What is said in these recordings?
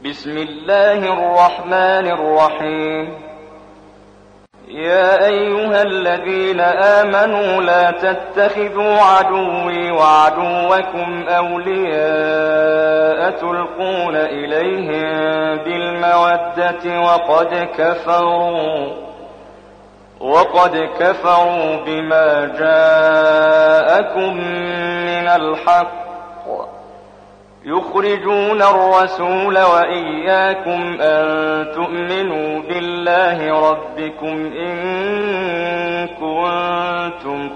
بسم الله الرحمن الرحيم. يا أيها الذين آمنوا لا تتخذوا عدوي وعدوكم أولياء تلقون إليهم بالمودة وقد كفروا بما جاءكم من الحق يخرجون الرسول وإياكم أن تؤمنوا بالله ربكم إن كنتم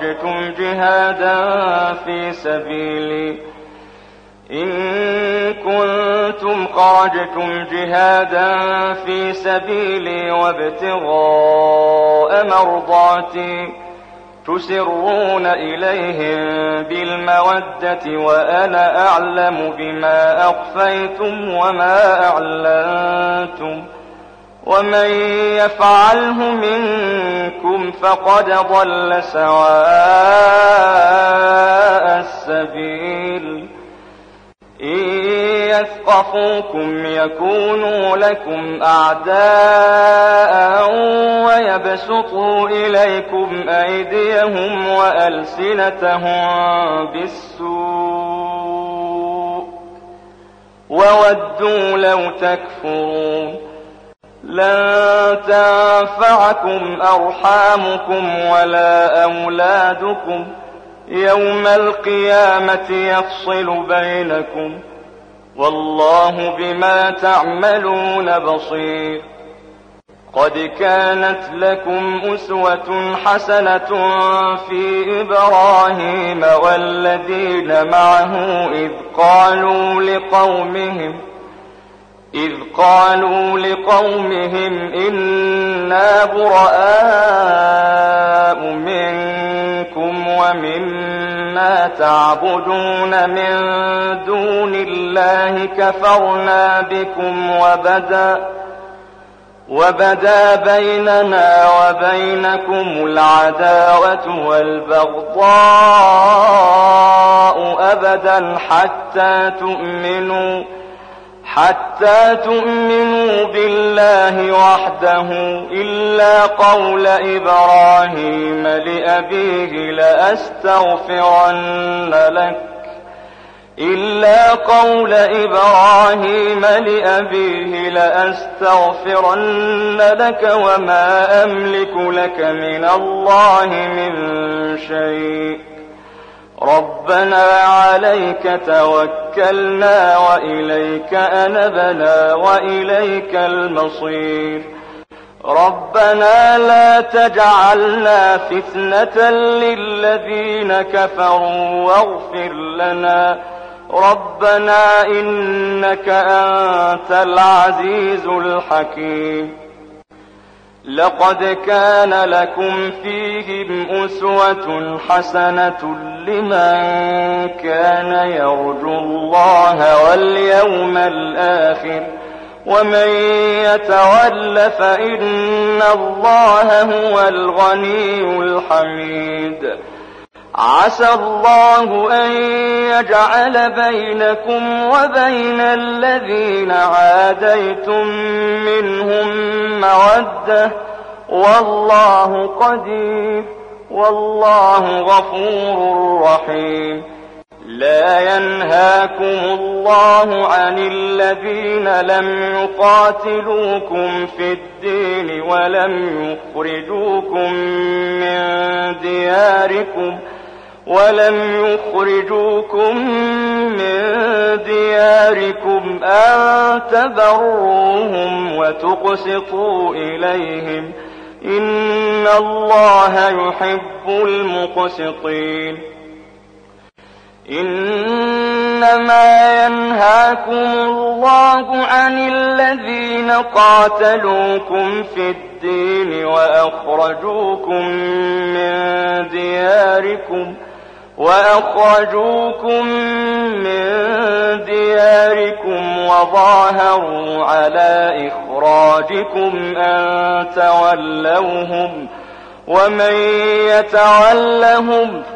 خرجتم جهادا في سبيلي وابتغاء مرضاتي تسرون إليهم بالمودة وأنا أعلم بما أخفيتم وما أعلنتم ومن يفعله منكم فقد ضل سواء السبيل. إن يثقفوكم يكونوا لكم أعداء ويبسطوا إليكم أيديهم وألسنتهم بالسوء وودوا لو تكفرون. لن تنفعكم أرحامكم ولا أولادكم يوم القيامة يفصل بينكم والله بما تعملون بصير. قد كانت لكم أسوة حسنة في إبراهيم والذين معه إذ قالوا لقومهم إنا براء منكم ومما تعبدون من دون الله كفرنا بكم وبدا بيننا وبينكم العداوة والبغضاء أبدا حتى تؤمنوا بالله وحده إلا قول إبراهيم لأبيه لأستغفرن لك وما أملك لك من الله من شيء. ربنا عليك توكلنا وإليك أنبنا وإليك المصير. ربنا لا تجعلنا فتنة للذين كفروا واغفر لنا ربنا إنك أنت العزيز الحكيم. لقد كان لكم فيهم أسوة حسنة لمن كان يرجو الله واليوم الآخر ومن يتول فإن الله هو الغني الحميد. عسى الله أن يجعل بينكم وبين الذين عاديتم منهم مودة والله قدير والله غفور رحيم. لا ينهاكم الله عن الذين لم يقاتلوكم في الدين ولم يخرجوكم من دياركم أن تبروهم وتقسطوا إليهم إن الله يحب المقسطين. إنما ينهاكم الله عن الذين قاتلوكم في الدين وأخرجوكم من دياركم وظاهروا على إخراجكم أن تولوهم ومن يتولهم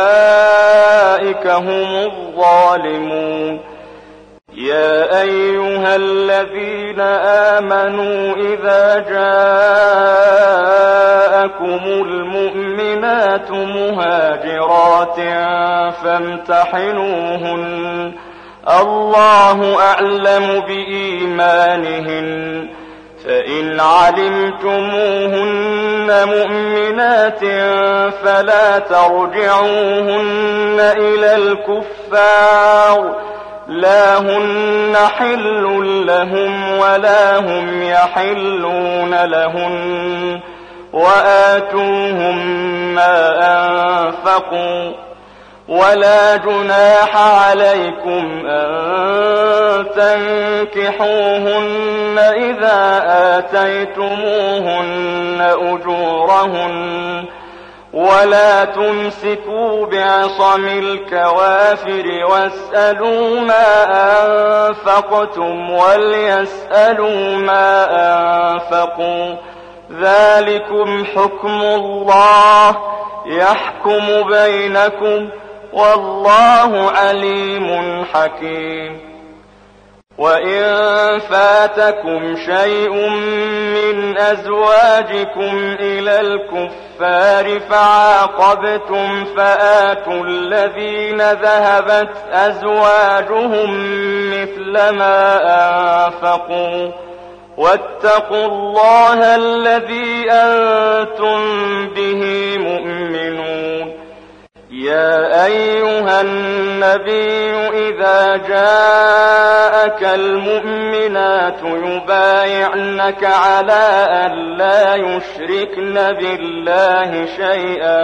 فأولئك هم الظالمون. يا أيها أيها الذين آمنوا إذا جاءكم المؤمنات مهاجرات فامتحنوهن الله أعلم بإيمانهن فإن علمتموهن مؤمنات فلا ترجعوهن إلى الكفار لا هن حل لهم ولا هم يحلون لهن وآتوهم ما أنفقوا ولا جناح عليكم أن تنكحوهن إذا آتيتموهن أجورهن ولا تمسكوا بعصم الكوافر واسألوا ما أنفقتم وليسألوا ما أنفقوا ذلكم حكم الله يحكم بينكم والله عليم حكيم. وإن فاتكم شيء من أزواجكم إلى الكفار فعاقبتم فآتوا الذين ذهبت أزواجهم مثل ما أنفقوا واتقوا الله الذي أنتم به مؤمنون. يا أيها النبي إذا جاءك المؤمنات يبايعنك على أن لا يشركن بالله شيئا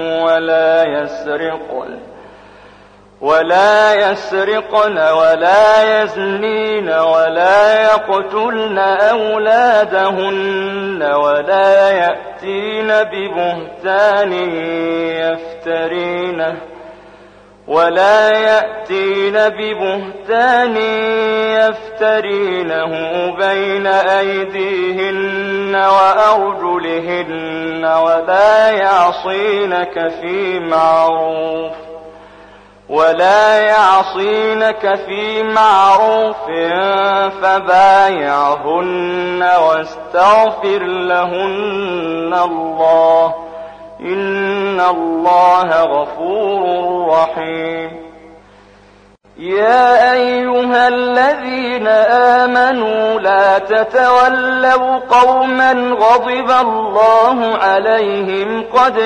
ولا يسرقن ولا يزنين ولا يقتلن أولادهن ولا يأتين ببهتان يفترينه بين أيديهن وأرجلهن ولا يعصينك في معروف فبايعهن واستغفر لهن الله إن الله غفور رحيم. يا أيها الذين آمنوا لا تتولوا قوما غضب الله عليهم قد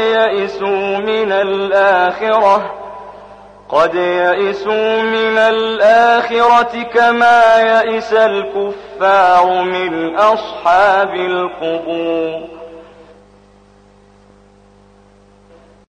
يئسوا من الآخرة كما يئس الكفار من أصحاب القبور.